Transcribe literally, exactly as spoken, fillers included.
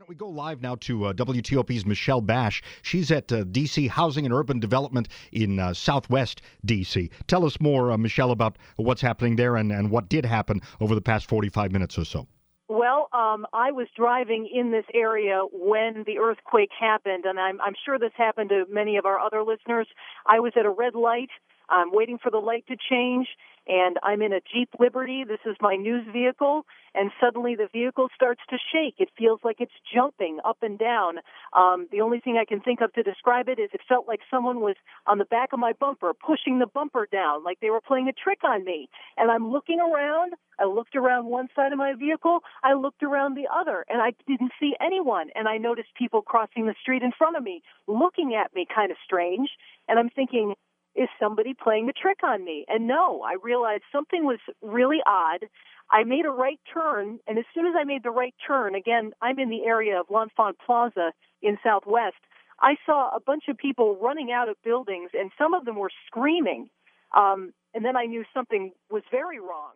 We go live now to uh, W T O P's Michelle Bash. She's at uh, D C Housing and Urban Development in uh, Southwest D C. Tell us more, uh, Michelle, about what's happening there and, and what did happen over the past forty-five minutes or so. Well, um, I was driving in this area when the earthquake happened, and I'm, I'm sure this happened to many of our other listeners. I was at a red light. I'm waiting for the light to change, and I'm in a Jeep Liberty. This is my news vehicle, and suddenly the vehicle starts to shake. It feels like it's jumping up and down. Um, the only thing I can think of to describe it is it felt like someone was on the back of my bumper, pushing the bumper down, like they were playing a trick on me. And I'm looking around. I looked around one side of my vehicle. I looked around the other, and I didn't see anyone. And I noticed people crossing the street in front of me, looking at me kind of strange. And I'm thinking, is somebody playing a trick on me? And no, I realized something was really odd. I made a right turn, and as soon as I made the right turn, again, I'm in the area of L'Enfant Plaza in Southwest, I saw a bunch of people running out of buildings, and some of them were screaming. Um, and then I knew something was very wrong.